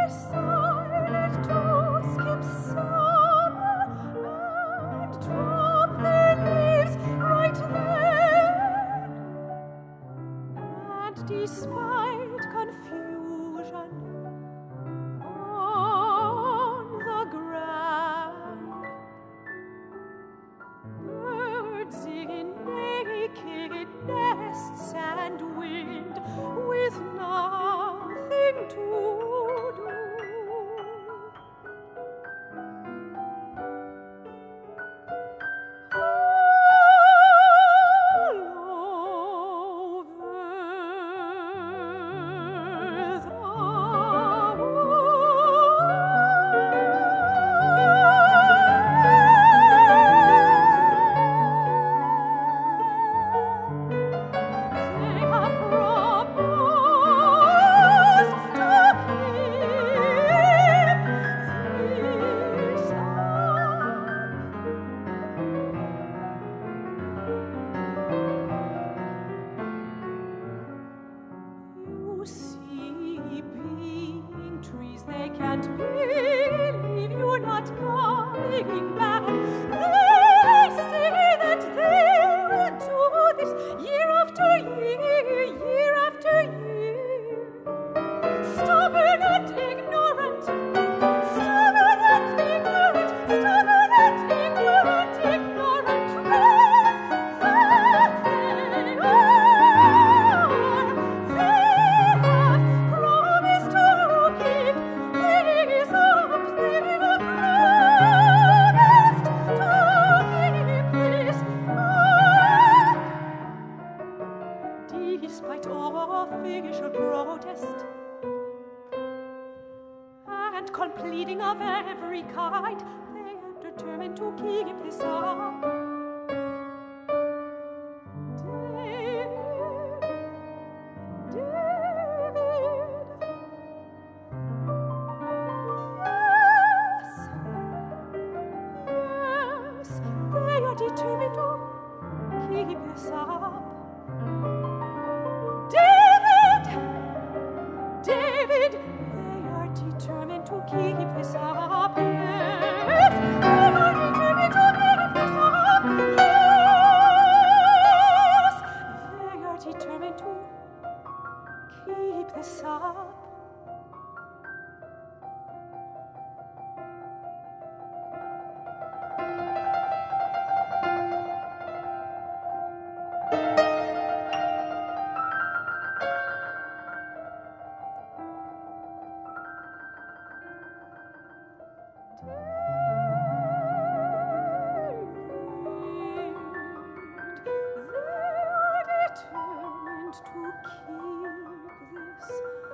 decided to skip summer and drop their leaves right then. And despite confusion on the ground, birds in naked nests and wind with nothing to do. All over the they have proposed to keep this up. You see, being trees, they can't believe you're not coming back. They say that they will do this year after year, year after year. Stubborn and ignorant, stubborn and ignorant, stubborn and ignorant, ignorant trees that they are. They have promised to keep these up. They have promised to keep this up. Despite official protest and completing of every kind, they are determined to keep this up. David, David, yes, they are determined to keep this up. David, David, they are determined to keep this up. Yes, they are determined to keep this up. Yes, they are determined to keep this up. They are determined to keep this